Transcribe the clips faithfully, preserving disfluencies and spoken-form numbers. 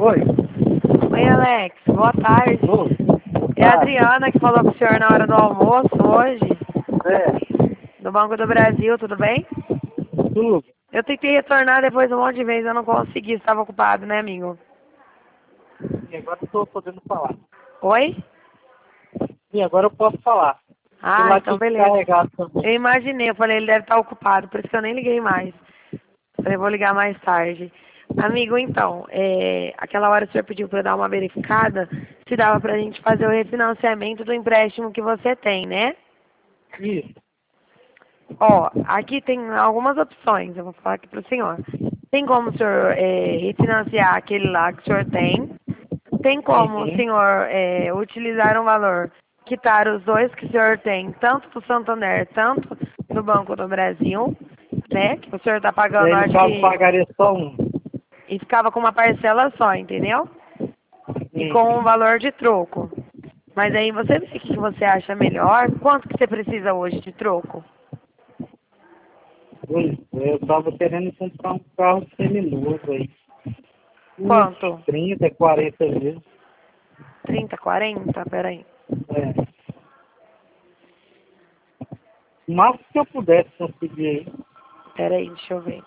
Oi. Oi, Alex. Boa tarde. Oi. É a Tá. Adriana que falou com o senhor na hora do almoço hoje, É. do Banco do Brasil, tudo bem? Tudo. Eu tentei retornar depois um monte de vezes, eu não consegui, estava ocupado, né, amigo? E agora eu tô podendo falar. Oi? E agora eu posso falar. Fui Ah, lá então te beleza. carregar Eu também. imaginei, eu falei, ele deve estar ocupado, por isso que eu nem liguei mais. Falei, vou ligar mais tarde. Amigo, então, é, aquela hora o senhor pediu para eu dar uma verificada se dava para a gente fazer o refinanciamento do empréstimo que você tem, né? Isso. Ó, aqui tem algumas opções, eu vou falar aqui para o senhor. Tem como o senhor é, refinanciar aquele lá que o senhor tem. Tem como o Uhum. senhor é, utilizar um valor, quitar os dois que o senhor tem, tanto do Santander, tanto do Banco do Brasil, né? Que o senhor está E pagando, aí, no acho caso, que, pagaria só um. e ficava com uma parcela só, entendeu? E com um Uhum. valor de troco. Mas aí você vê o que que você acha melhor. Quanto que você precisa hoje de troco? Pois é, eu tava querendo comprar um carro seminovo aí. Uns Quanto? trinta, quarenta mil. Trinta, quarenta. Peraí. É. O máximo que eu pudesse conseguir aí. Peraí, deixa eu ver.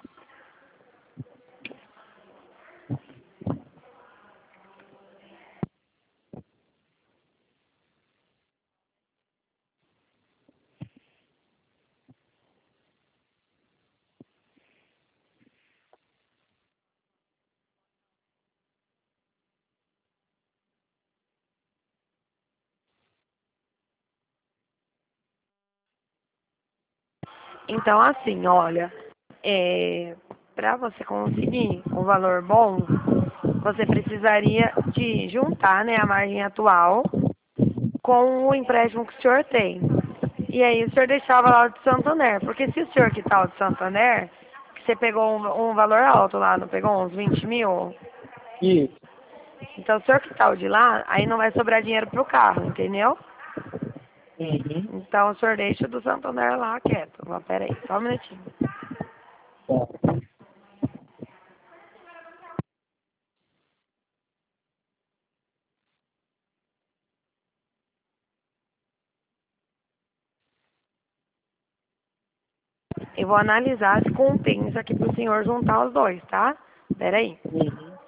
Então, assim, olha, é, para você conseguir um valor bom, você precisaria de juntar, né, a margem atual com o empréstimo que o senhor tem. E aí o senhor deixava lá o de Santander, porque se o senhor quitar o de Santander, que você pegou um, um valor alto lá, não pegou uns vinte mil? Isso. Então, se o senhor quitar o de lá, aí não vai sobrar dinheiro pro carro, entendeu? Uhum. Então, o senhor deixa o do Santander lá quieto. Ó, pera aí, só um minutinho. Tá. Eu vou analisar se compensa aqui pro senhor juntar os dois, tá? Pera aí. Uhum.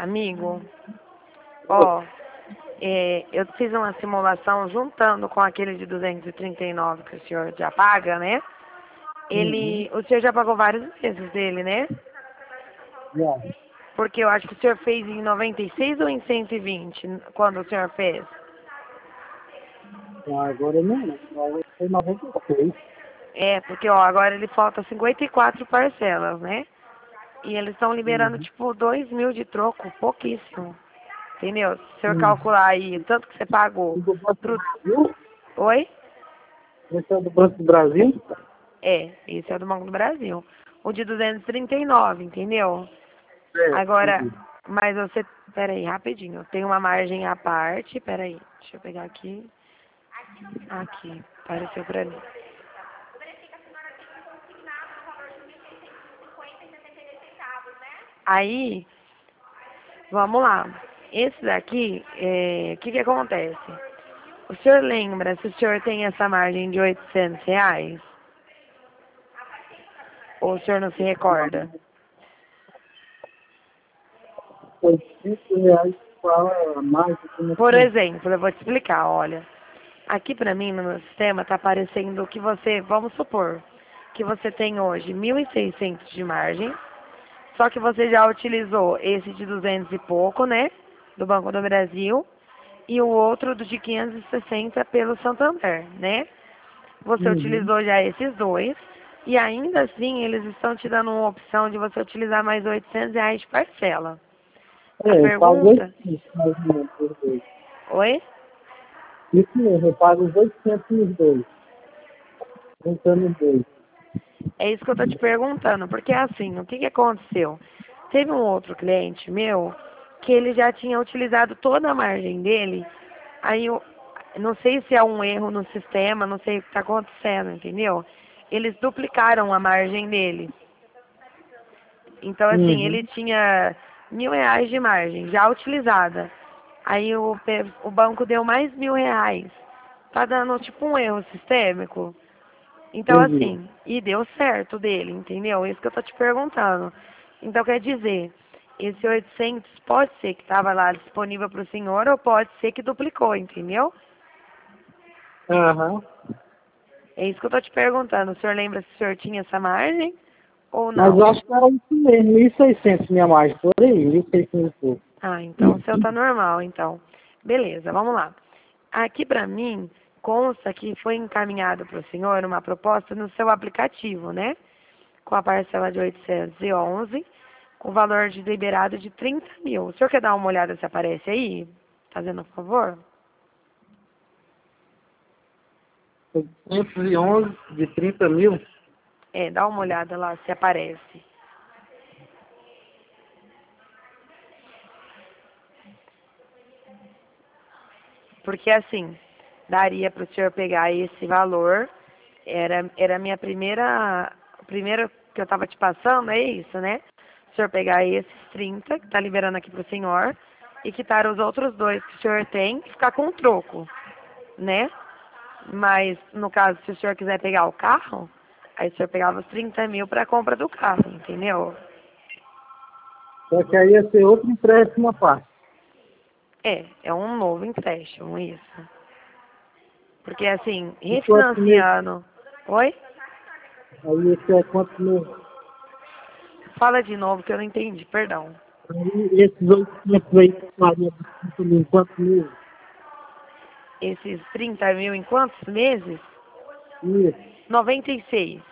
Amigo, ó, é, eu fiz uma simulação juntando com aquele de duzentos e trinta e nove que o senhor já paga, né? Uhum. Ele, o senhor já pagou vários meses dele, né? Já. Porque eu acho que o senhor fez em noventa e seis ou em cento e vinte, quando o senhor fez? Ah, agora eu não lembro. Foi noventa e seis. É, porque ó, agora ele falta cinquenta e quatro parcelas, né? E eles estão liberando Uhum. tipo dois mil de troco, pouquíssimo. Entendeu? Se o senhor Uhum. calcular aí o tanto que você pagou E do Banco do pro. Brasil? Oi? Esse é do Banco do Brasil? É, esse é o do Banco do Brasil. O de duzentos e trinta e nove, entendeu? É, Agora, entendi. mas você. Pera aí, rapidinho. Tem uma margem à parte. Pera aí. Deixa eu pegar aqui. Aqui. Apareceu pra mim. Aí, vamos lá. Esse daqui, é, o que que acontece? O senhor lembra se o senhor tem essa margem de oitocentos reais? Ou o senhor não se recorda? oitocentos reais para mais do que no Por fim. exemplo, eu vou te explicar, olha. Aqui pra mim, no meu sistema, tá aparecendo que você, vamos supor, que você tem hoje mil e seiscentos de margem, só que você já utilizou esse de duzentos e pouco, né, do Banco do Brasil, e o outro do de quinhentos e sessenta pelo Santander, né? Você Uhum. utilizou já esses dois, e ainda assim eles estão te dando uma opção de você utilizar mais oitocentos reais de parcela. A É, eu pago pergunta, oitocentos mais ou menos por dois. oi? Isso mesmo, eu pago os oitocentos nos dois. Juntando os dois. É isso que eu tô te perguntando, porque assim, o que que aconteceu? Teve um outro cliente meu que ele já tinha utilizado toda a margem dele, aí eu não sei se é um erro no sistema, não sei o que está acontecendo, entendeu? Eles duplicaram a margem dele. Então, assim, ele Uhum. tinha mil reais de margem já utilizada. Aí o, pe- o banco deu mais mil reais. Tá dando tipo um erro sistêmico. Então, Entendi. assim, e deu certo dele, entendeu? Isso que eu tô te perguntando. Então, quer dizer, esse oitocentos pode ser que estava lá disponível para o senhor ou pode ser que duplicou, entendeu? Aham. É isso que eu tô te perguntando. O senhor lembra se o senhor tinha essa margem ou Mas eu não? acho que era isso mesmo, mil e seiscentos minha margem, por aí, mil e seiscentos e pouco. Ah, então o seu tá normal, então. Beleza, vamos lá. Aqui para mim consta que foi encaminhado para o senhor uma proposta no seu aplicativo, né? Com a parcela de oitocentos e onze, com valor de liberado de trinta mil. O senhor quer dar uma olhada se aparece aí? Fazendo um favor? oitocentos e onze de trinta mil? É, dá uma olhada lá se aparece. Porque assim, daria para o senhor pegar esse valor. Era, era a minha primeira. O primeiro que eu estava te passando, é isso, né? O senhor pegar esses trinta que está liberando aqui para o senhor, e quitar os outros dois que o senhor tem e ficar com o troco, né? Mas, no caso, se o senhor quiser pegar o carro, aí o senhor pegava os trinta mil para a compra do carro, entendeu? Só que aí ia ser outro empréstimo à parte. É, é um novo empréstimo, isso. Porque, assim, E quanto mês? refinanciando. Oi? Aí esse é quanto mês? Fala de novo que eu não entendi, perdão. Aí esses oitocentos aí que faria dos trinta mil, quantos meses? Esses trinta mil em quantos meses? Isso. Noventa e seis.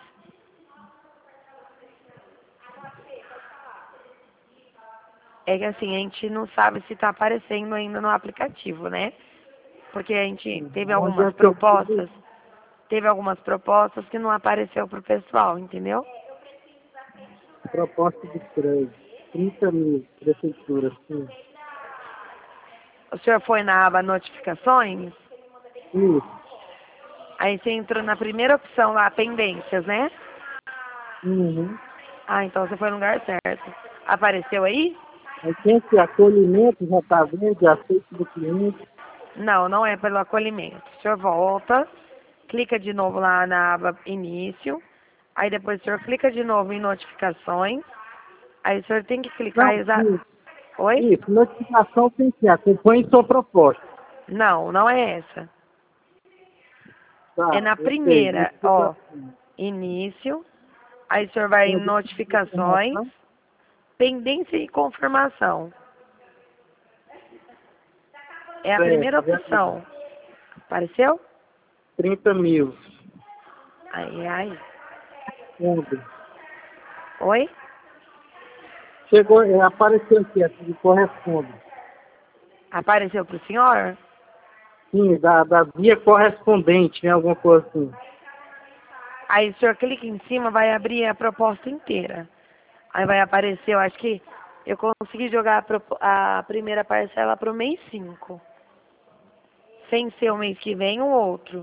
É que assim, a gente não sabe se está aparecendo ainda no aplicativo, né? Porque a gente teve Onde algumas é que eu fui? propostas, teve algumas propostas que não apareceu pro pessoal, entendeu? Proposta de crédito. trinta mil, prefeitura, sim. O senhor foi na aba notificações, Isso. aí você entrou na primeira opção lá, pendências, né? Uhum. Ah, então você foi no lugar certo. Apareceu aí? Aí tem esse acolhimento, já está verde, aceito do cliente. Não, não é pelo acolhimento. O senhor volta, clica de novo lá na aba início, aí depois o senhor clica de novo em notificações, aí o senhor tem que clicar Não, exa... isso. Oi? Isso, notificação tem que acompanhe sua proposta. Não, não é essa. Tá, É na eu sei, primeira, ó. notificação. Início. Aí o senhor vai em notificações, pendência e confirmação. É a primeira Certo, já vi. opção. Apareceu? trinta mil. Aí, aí. Fundo. Oi? Chegou, é, apareceu aqui, aqui que corresponde. Apareceu pro senhor? Sim, da, da via correspondente, né? Alguma coisa assim. Aí o senhor clica em cima, vai abrir a proposta inteira. Aí vai aparecer, eu acho que eu consegui jogar a, propo- a primeira parcela pro mês cinco. Sem ser o mês que vem, o outro.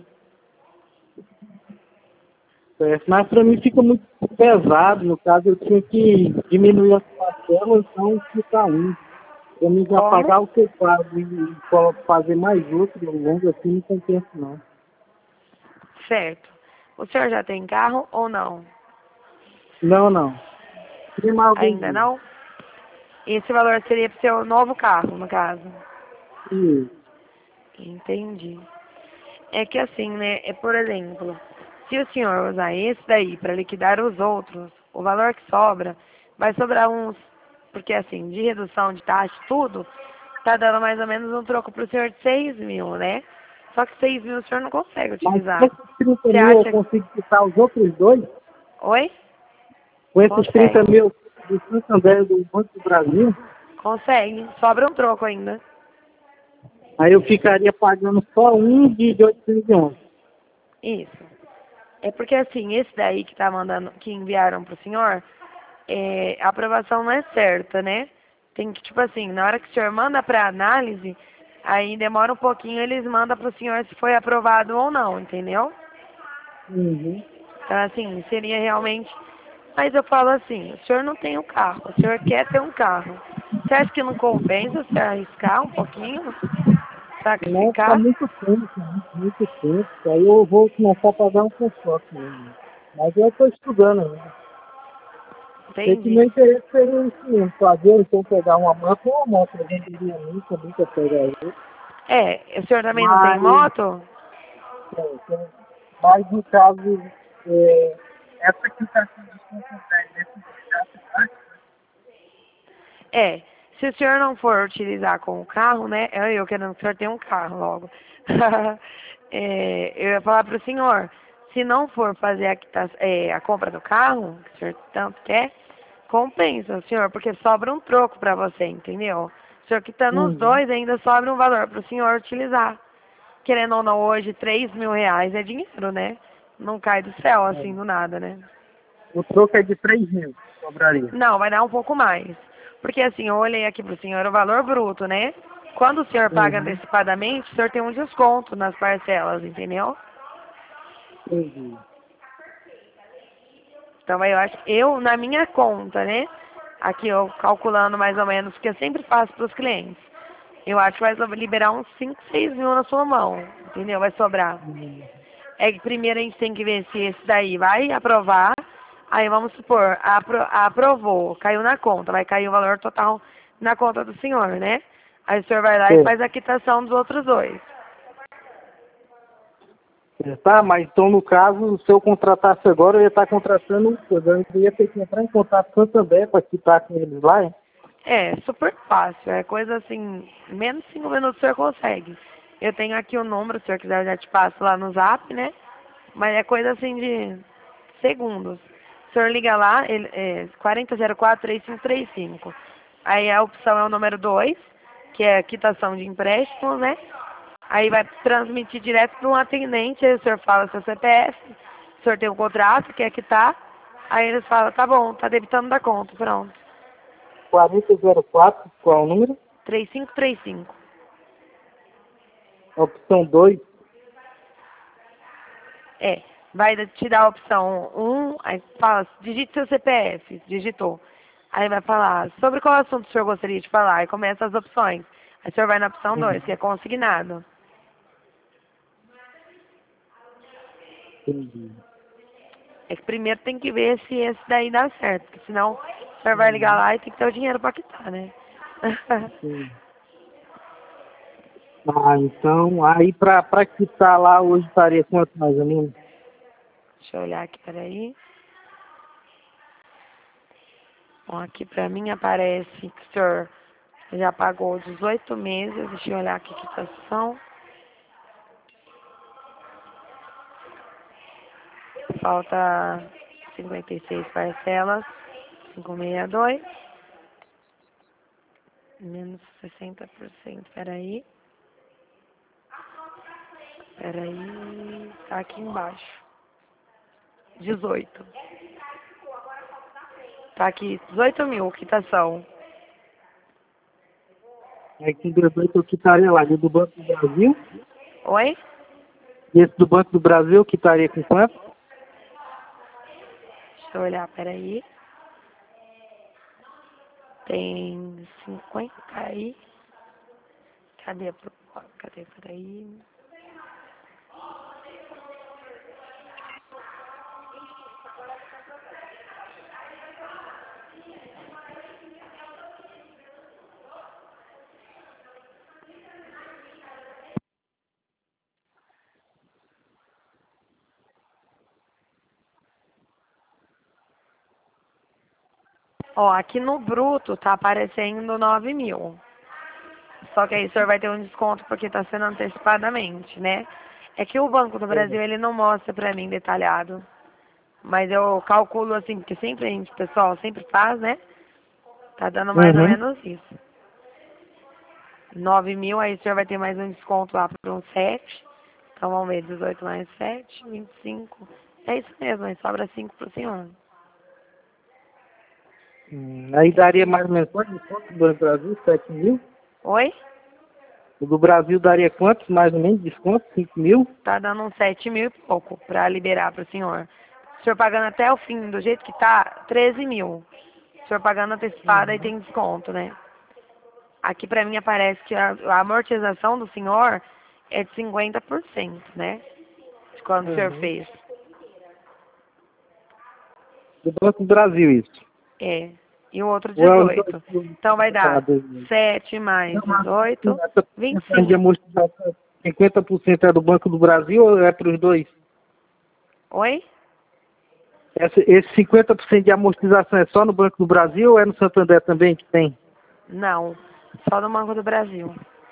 Certo. Mas para mim fica muito pesado, no caso eu tinha que diminuir as parcelas, então fica um. Para mim já Como? pagar o que eu pago e colo- fazer mais outro longo assim não compensa não. Certo. O senhor já tem carro ou não? Não, não. Queria mais algum Ainda dia. não? Esse valor seria pro seu novo carro, no caso. Isso. Entendi. É que assim, né? É por exemplo, se o senhor usar esse daí para liquidar os outros, o valor que sobra vai sobrar uns, porque assim, de redução de taxa, tudo, tá dando mais ou menos um troco pro senhor de seis mil, né? Só que seis mil o senhor não consegue Mas com utilizar. esses trinta Você mil eu acha. consigo quitar os outros dois? Oi? Com esses trinta Consegue. mil do Santander do Banco do Brasil, Consegue. Sobra um troco ainda. aí eu ficaria pagando só um de oitocentos e onze. Isso. É porque assim, esse daí que tá mandando, que enviaram pro senhor, é, a aprovação não é certa, né? Tem que, tipo assim, na hora que o senhor manda pra análise, aí demora um pouquinho, eles mandam pro senhor se foi aprovado ou não, entendeu? Uhum. Então, assim, seria realmente. Mas eu falo assim, o senhor não tem um carro, o senhor quer ter um carro. Você acha que não compensa você arriscar um pouquinho? Não, fica Sacrificar? muito tempo, muito, muito tempo. Aí eu vou começar a pagar um consórcio mesmo. Mas eu estou estudando ainda. Sei que Entendi. meu interesse seria isso mesmo, fazer, então pegar uma moto ou uma moto, eu venderia a mim, também que eu pegar ele. É, o senhor também não tem Mas, moto? é, então, mas no caso, é, essa quitação de Santander, nesse caso, É, se o senhor não for utilizar com o carro, né? Eu, eu querendo que o senhor tenha um carro logo. É, eu ia falar para o senhor, se não for fazer a, quita- é, a compra do carro, que o senhor tanto quer, compensa, senhor, porque sobra um troco para você, entendeu? O senhor quitando os uhum, dois, ainda sobra um valor para o senhor utilizar. Querendo ou não, hoje, três mil reais é dinheiro, né? Não cai do céu é. assim do nada, né? O troco é de três mil, sobraria. Não, vai dar um pouco mais. Porque assim, eu olhei aqui pro senhor o valor bruto, né? Quando o senhor paga Uhum, antecipadamente, o senhor tem um desconto nas parcelas, entendeu? entendi. Então eu acho, eu na minha conta, né? Aqui eu calculando mais ou menos, porque eu sempre faço para os clientes. Eu acho que vai so- liberar uns cinco, seis mil na sua mão, entendeu? Vai sobrar. Uhum. É que primeiro a gente tem que ver se esse daí vai aprovar. Aí vamos supor, apro aprovou, caiu na conta, vai cair o valor total na conta do senhor, né? Aí o senhor vai lá e É. faz a quitação dos outros dois. É, tá, mas então no caso, se eu contratasse agora, eu ia estar contratando uma coisa. Eu ia ter que entrar em contato com o Santander para quitar com eles lá, hein? É, super fácil, é coisa assim, menos de cinco minutos o senhor consegue. Eu tenho aqui o número, se o senhor quiser eu já te passo lá no zap, né? Mas é coisa assim de segundos. O senhor liga lá, ele, é quatro zero zero quatro, três cinco três cinco. Aí a opção é o número dois, que é a quitação de empréstimo, né? Aí vai transmitir direto para um atendente, aí o senhor fala seu C P F, o senhor tem um contrato, quer quitar, aí eles falam, tá bom, tá debitando da conta, pronto. quarenta zero quatro, qual é o número? três cinco três cinco. Opção dois. É, vai te dar a opção um, aí fala, digite seu C P F, digitou. Aí vai falar, sobre qual assunto o senhor gostaria de falar? Aí começa as opções. Aí o senhor vai na opção dois, que é consignado. Entendi. É que primeiro tem que ver se esse daí dá certo, porque senão o senhor vai ligar Uhum. lá e tem que ter o dinheiro pra quitar, né? Sim. Ah, então, aí pra, pra quitar lá hoje estaria quanto mais ou menos? Deixa eu olhar aqui, peraí. Bom, aqui pra mim aparece que o senhor já pagou dezoito meses. Deixa eu olhar aqui que quitação. Falta cinquenta e seis parcelas. quinhentos e sessenta e dois. Menos sessenta por cento. Peraí. Peraí. Tá aqui embaixo. dezoito. Tá aqui, dezoito mil, quitação. Aí com dezoito eu quitaria lá, do Banco do Brasil. Oi? Esse do Banco do Brasil eu quitaria com quanto? Deixa eu olhar, peraí. Tem cinquenta aí. Cadê a proposta? Cadê? Peraí. Ó, aqui no bruto tá aparecendo nove mil. Só que aí o senhor vai ter um desconto porque tá sendo antecipadamente, né? É que o Banco do Brasil, ele não mostra pra mim detalhado. Mas eu calculo assim, porque sempre a gente, pessoal, sempre faz, né? Tá dando mais ou Uhum. menos isso. nove mil, aí o senhor vai ter mais um desconto lá por um sete. Então vamos ver, dezoito mais sete, vinte e cinco. É isso mesmo, aí sobra cinco pro senhor. Hum, aí É isso daria mais mesmo. ou menos quanto desconto do Brasil? Sete mil? Oi? O do Brasil daria quantos mais ou menos desconto? Cinco mil? Tá dando uns sete mil e pouco pra liberar pro senhor. O senhor pagando até o fim, do jeito que tá, treze mil. O senhor pagando antecipada e Uhum. tem desconto, né? Aqui pra mim aparece que a, a amortização do senhor é de cinquenta por cento, né? De quando o senhor Uhum. fez. Do Banco do Brasil isso. É. E o outro Ou é os dois dezoito. Então vai dar separados mesmo? sete mais Não, mas assim, dezoito, essa vinte e porcentagem de cinco. amortização, cinquenta por cento é do Banco do Brasil ou é para os dois? Oi? Essa, esse cinquenta por cento de amortização é só no Banco do Brasil ou é no Santander também que tem? Não. Só no Banco do Brasil.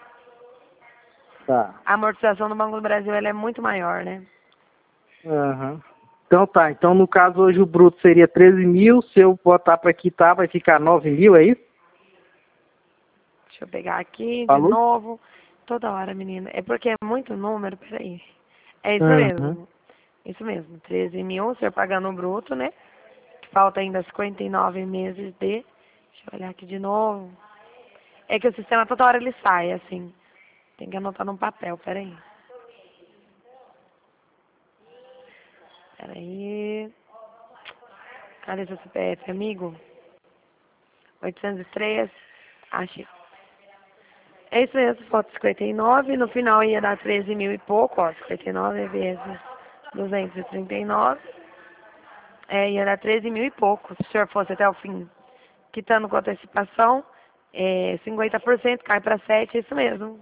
Tá. A amortização do Banco do Brasil ela é muito maior, né? Aham. Então tá, então no caso hoje o bruto seria treze mil, se eu botar para quitar vai ficar nove mil, é isso? Deixa eu pegar aqui de Falou? novo. Toda hora, menina. É porque é muito número, peraí. É isso Uhum. mesmo. Isso mesmo. treze mil, o senhor pagando o bruto, né? Falta ainda cinquenta e nove meses de... Deixa eu olhar aqui de novo. É que o sistema toda hora ele sai, assim. Tem que anotar num papel, peraí. Peraí. Cadê seu C P F, amigo? oitocentos e três. Achei. É isso mesmo, falta cinquenta e nove. No final ia dar treze mil e pouco, ó. cinquenta e nove vezes duzentos e trinta e nove. É, ia dar treze mil e pouco. Se o senhor fosse até o fim, quitando com antecipação, é, cinquenta por cento cai para sete, é isso mesmo.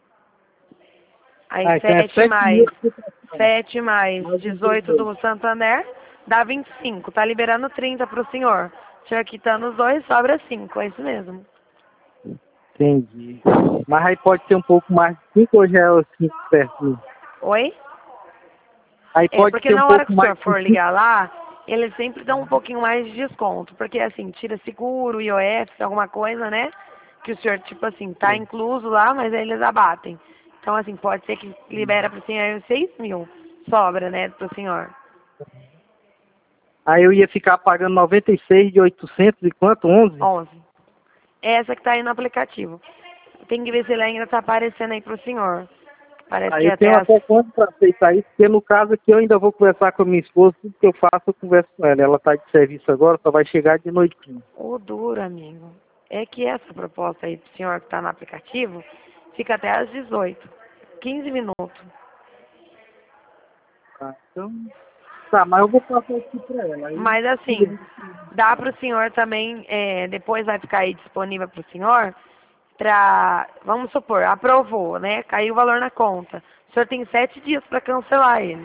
Aí Ah, então é sete sete mil mais a quitação, sete mais mais os dezoito dois. do Santander dá vinte e cinco. Tá liberando trinta para o senhor. O senhor quitando os dois, sobra cinco, é isso mesmo. Entendi. Mas aí pode ser um pouco mais de cinco ou já é os cinco certinho? Oi? Aí É, pode porque ser um na hora pouco que o mais senhor de for cinco. ligar lá, eles sempre dão um pouquinho mais de desconto. Porque assim, tira seguro, I O F, alguma coisa, né? Que o senhor, tipo assim, tá incluso lá, mas aí eles abatem. Então, assim, pode ser que libera pro senhor uns seis mil. Sobra, né, pro senhor. Aí eu ia ficar pagando noventa e seis de oitocentos e quanto? Onze? onze. Essa que tá aí no aplicativo. Tem que ver se ele ainda tá aparecendo aí pro senhor. Parece Aí que eu até tenho as... até quanto para aceitar isso, porque no caso aqui eu ainda vou conversar com a minha esposa, tudo que eu faço eu converso com ela. Ela está de serviço agora, só vai chegar de noitinho. O duro, amigo. É que essa proposta aí pro senhor que tá no aplicativo fica até às dezoito. quinze minutos. Tá, então. Tá, mas eu vou passar aqui pra ela. Aí, Mas assim, dá para o senhor também, é, depois vai ficar aí disponível para o senhor, para, vamos supor, aprovou, né? Caiu o valor na conta. O senhor tem sete dias para cancelar ele.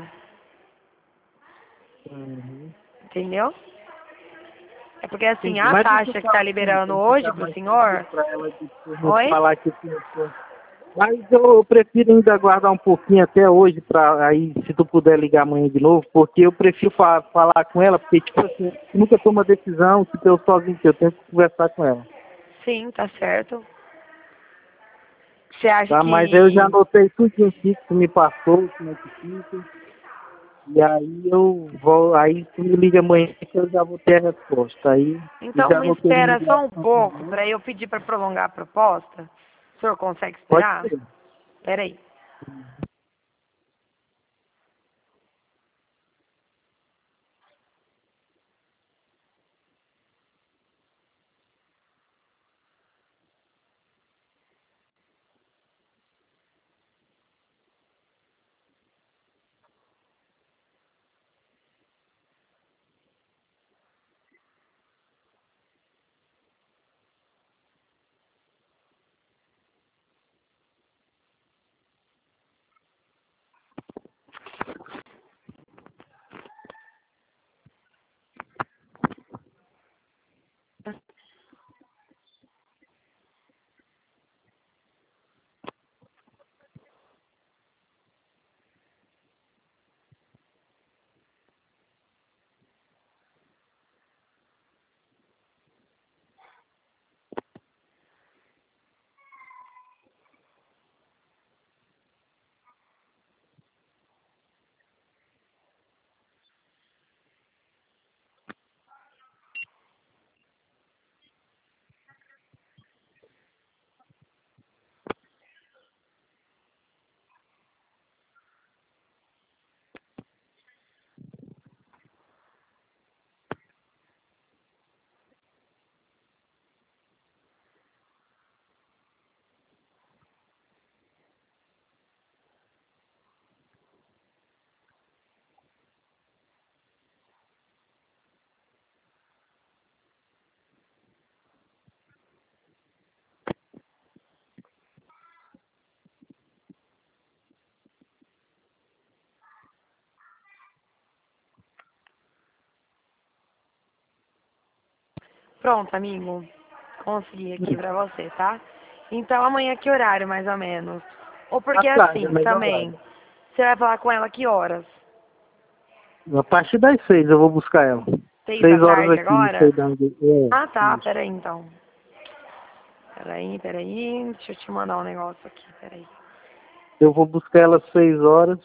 Uhum. Entendeu? É porque assim, Entendi. a Mas deixa eu taxa que está falar assim, liberando tem que hoje ficar para o mais tranquilo senhor. pra ela depois não Oi? falar que eu tô... Mas eu prefiro ainda aguardar um pouquinho até hoje, pra aí, se tu puder ligar amanhã de novo, porque eu prefiro fa falar com ela, porque, tipo assim, eu nunca tomo a decisão, tipo, eu sozinho, eu tenho que conversar com ela. Sim, tá certo. Você acha Tá? Mas eu já que. anotei tudo aqui que tu me passou, como é que fica, e aí eu vou, aí tu me liga amanhã que eu já vou ter a resposta. Aí eu Então já me anotei minha espera só um ligação pouco também. para eu pedir para prolongar a proposta. O senhor consegue Pode esperar? ser. Espera aí. Pronto, amigo. Consegui aqui pra você, tá? Então amanhã que horário, mais ou menos? Ou À porque tarde, é assim, melhor também, horário. você vai falar com ela que horas? A partir das seis eu vou buscar ela. Seis da Seis horas tarde aqui, não sei agora? de onde. É, Ah, tá. isso. Peraí, então. Peraí, peraí. Deixa eu te mandar um negócio aqui, peraí. Eu vou buscar ela às seis horas.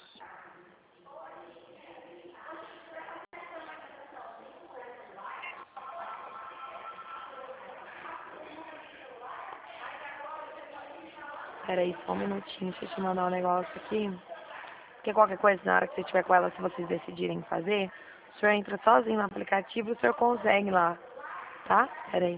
Peraí, só um minutinho. Deixa eu te mandar um negócio aqui. Porque qualquer coisa, na hora que você estiver com ela, se vocês decidirem fazer, o senhor entra sozinho no aplicativo e o senhor consegue lá, tá? Peraí.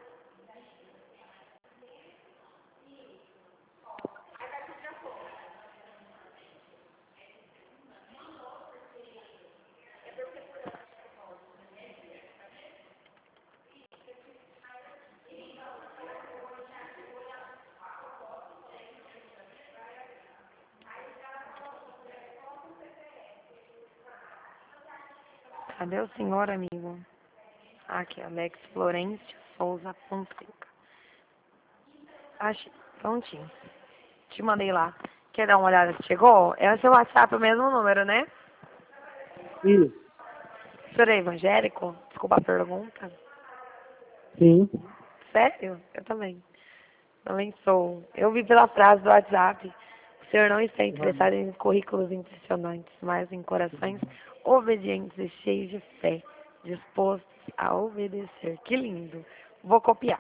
Cadê o senhor, amigo? Aqui, Alex Florencio Souza Fonseca. Achei. Prontinho. Te mandei lá. Quer dar uma olhada se chegou? É o seu WhatsApp, o mesmo número, né? Isso. O senhor é evangélico? Desculpa a pergunta. Sim. Sério? Eu também. Também sou. Eu vi pela frase do WhatsApp. O senhor não está interessado em currículos impressionantes, mas em corações obedientes e cheios de fé, dispostos a obedecer. Que lindo. Vou copiar.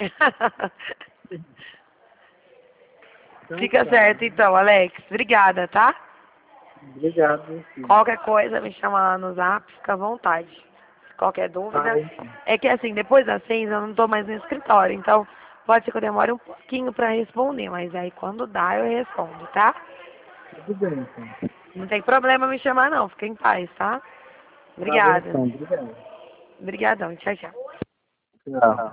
Então Fica tá. certo então, Alex. Obrigada, tá? Obrigado, sim. Qualquer coisa, me chama lá no zap, fica à vontade. Qualquer Tá, dúvida. então. É que assim, depois das seis eu não estou mais no escritório, então pode ser que eu demore um pouquinho para responder, mas aí quando dá eu respondo, tá? Tudo bem, então. Não tem problema me chamar não, fica em paz, tá? Obrigada. Obrigado. Obrigadão. Tchau, tchau. Tchau.